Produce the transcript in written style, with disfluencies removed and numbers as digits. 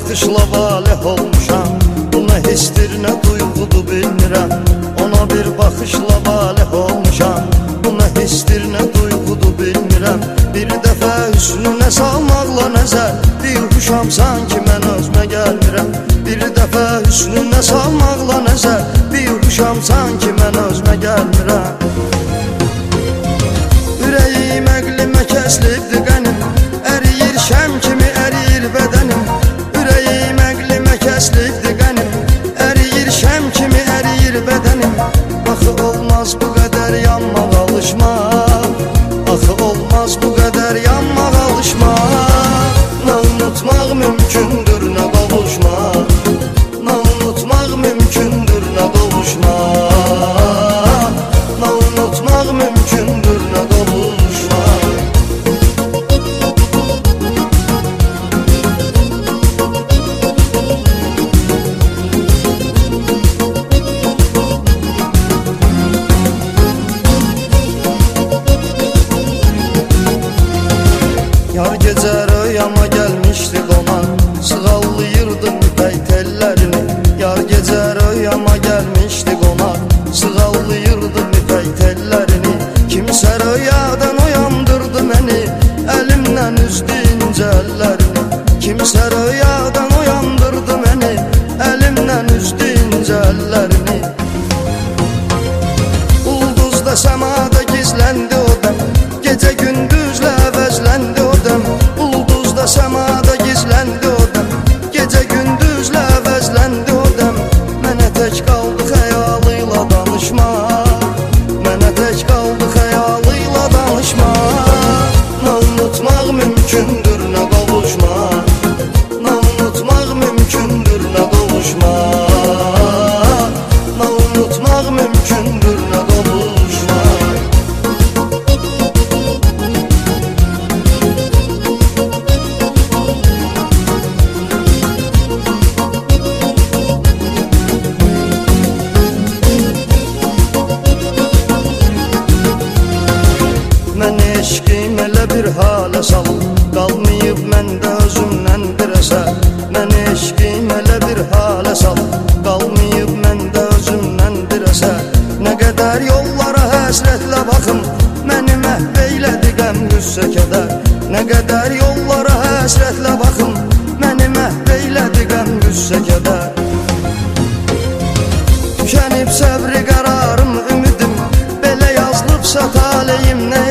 baxışla valeh olmuşam. Bu nə histir, nə duyğudur bilmirəm. Ona bir baxışla valeh olmuşam. Bu nə histir, nə duyğudur bilmirəm. Bir dəfə hüsnünə salmaqla nəzər, bihuşam sanki mən özmə gəlmirəm. Bir dəfə hüsnünə salmaqla nəzər, bihuşam sanki mən özmə gəlmirəm. Ürəyim əqlimə kəslibdir qənim, əriyir şəm kimi əriyir bədənim. Ürəyim əqlimə kəslibdir qənim, əriyir şəm kimi əriyir bədənim. Axı olmaz bu qədər yanmaq alışmaq, axı olmaz bu qədər yanmaq alışmaq. Nə unutmaq mümkündür, nə qovuşmaq, nə unutmaq mümkündür, nə qovuşmaq, nə unutmaq mümkündür, nə qovuşmaq. Yar gecə röyama gəlmişdi qonan, sığallayırdım ipək tellərini. Yar gecə röyama gəlmişdi qonan, sığallayırdım ipək tellərini. Kimsə röyadan oyandırdı məni, əlimdən üzdü incə əllərini. Kimsə röyadan oyandırdı məni, əlimdən üzdü incə əllərini. Ulduzda səmada gizləndi o dəm, gecə gündüzlə əvəzləndi o dəm. Ulduzda səmada gizləndi o dəm, gecə gündüzlə əvəzləndi o dəm. Mənə tək qaldı xəyalıyla danışmaq, mənə tək qaldı xəyalıyla danışmaq. Nə unutmaq mümkündür, nə qovuşmaq, nə unutmaq mümkündür, nə qovuşmaq, nə unutmaq mümkündür, nə qovuşmaq. Mən eşqim elə bir halə salıb, qalmayıb məndə özümdən bir əsər. Mən eşqim elə bir halə salıb, qalmayıb məndə özümdən bir əsər. Nə qədər yollara həsrətlə baxım, məni məhv eylədi qəm qüssə kədər. Nə qədər yollara həsrətlə baxım, məni məhv eylədi qəm qüssə kədər. Tükənib səbri qərarım, ümidim, belə yazılıbsa taleyim nə